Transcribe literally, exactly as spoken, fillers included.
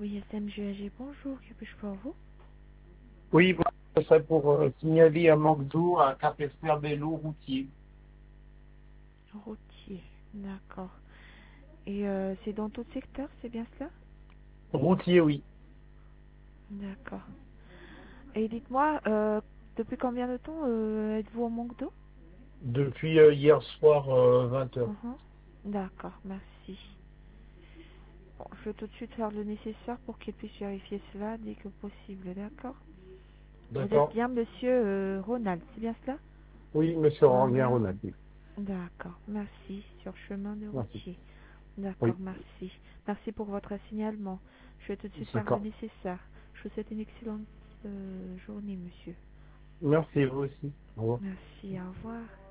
Oui, S M G A G, bonjour, que puis-je pour vous? Oui, voilà, ce serait pour euh, signaler un manque d'eau à Capesterre-Belle-Eau routier. Routier, d'accord. Et euh, c'est dans tout secteur, c'est bien cela? Routier, oui. D'accord. Et dites-moi, euh, depuis combien de temps euh, êtes-vous en manque d'eau? Depuis euh, hier soir, euh, vingt heures. Mhm. D'accord, merci. Bon, je vais tout de suite faire le nécessaire pour qu'il puisse vérifier cela dès que possible, d'accord? Vous êtes D'accord. bien monsieur euh, Ronald, c'est bien cela? Oui, monsieur Rangien Ronald, Ronati. d'accord, merci, sur chemin de Merci. routier. D'accord, Oui, merci. Merci pour votre signalement. Je vais tout de suite faire le d'accord. nécessaire. Je vous souhaite une excellente euh, journée, monsieur. Merci, vous aussi. Au revoir. Merci, au revoir.